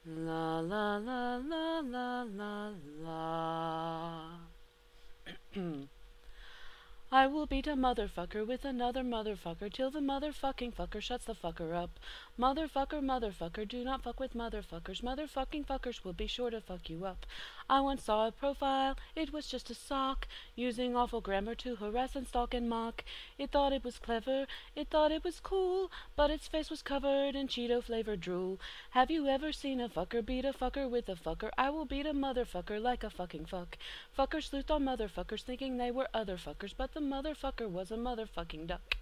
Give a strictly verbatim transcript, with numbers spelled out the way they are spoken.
La la la la la la la. I will beat a motherfucker with another motherfucker till the motherfucking fucker shuts the fucker up. Motherfucker, motherfucker, do not fuck with motherfuckers. Motherfucking fuckers will be sure to fuck you up. I once saw a profile, it was just a sock, using awful grammar to harass and stalk and mock. It thought it was clever, it thought it was cool, but its face was covered in Cheeto-flavored drool. Have you ever seen a fucker beat a fucker with a fucker? I will beat a motherfucker like a fucking fuck. Fuckers sleuthed on motherfuckers thinking they were other fuckers, but the motherfucker was a motherfucking duck.